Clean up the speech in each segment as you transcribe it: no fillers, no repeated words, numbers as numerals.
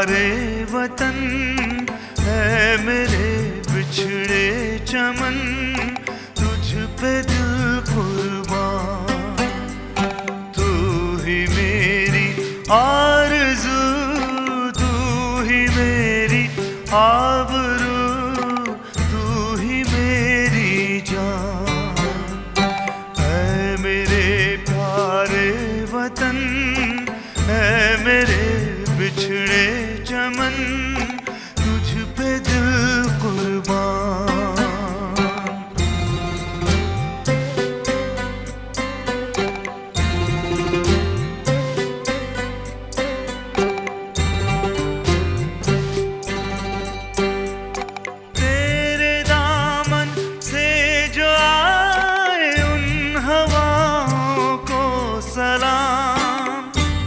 प्यारे वतन है मेरे बिछड़े चमन, तुझ पे दिल कुर्बान। तू ही मेरी आरज़ू, तू ही मेरी आबरू, तू ही मेरी जान। है मेरे प्यारे वतन है मेरे बिछड़े चमन, तुझ पे दिल कुर्बान। तेरे दामन से जो आए उन हवाओं को सलाम,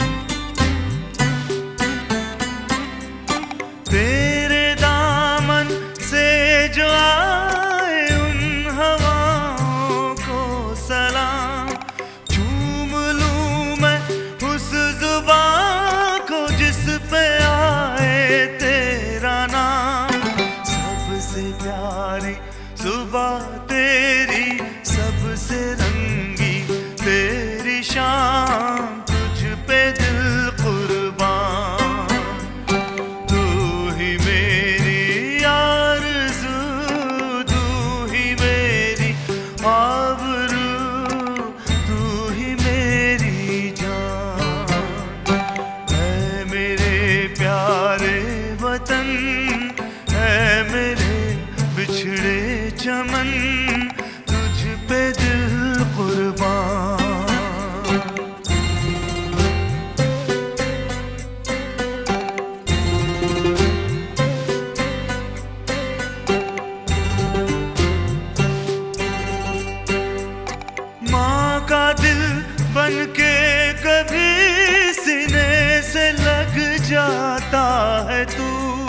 तेरे दामन से जो आए उन हवाओं को सलाम। चूम लूं मैं उस जुबां को जिस पे आए तेरा नाम। सबसे प्यारी जुबां तेरी, सबसे रंगी तेरी शान, तुझ पे दिल कुर्बान। तू ही मेरी आरज़ू, तू ही मेरी आबरू, तू ही मेरी जान। है मेरे प्यारे वतन है मेरे बिछड़े चमन, तुझ पे दिल कुर्बान। माँ का दिल बन के कभी सीने से लग जाता है तू,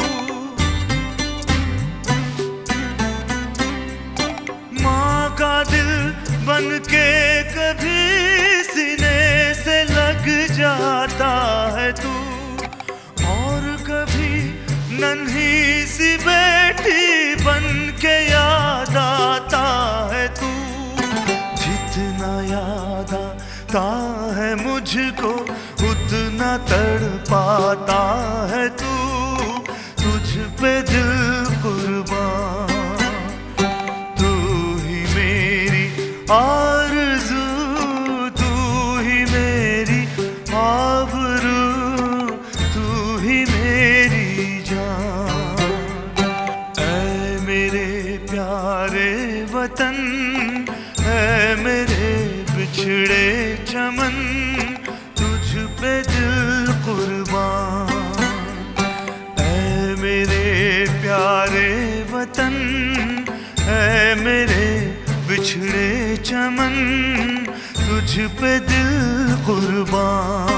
माँ का दिल बन के कभी सीने से लग जाता है तू। और कभी नन्ही सी बेटी बन के याद आता है तू। जितना याद आता है मुझको उतना तड़पाता है तू, तुझ पे दिल कुर्बान। तू ही मेरी आरज़ू, तू ही मेरी आबरू, तू ही मेरी जान। ऐ मेरे प्यारे वतन है मेरे बिछड़े चमन, तुझ पे दिल कुर्बान। ऐ मेरे प्यारे वतन है मेरे बिछड़े चमन, तुझ पे दिल कुर्बान।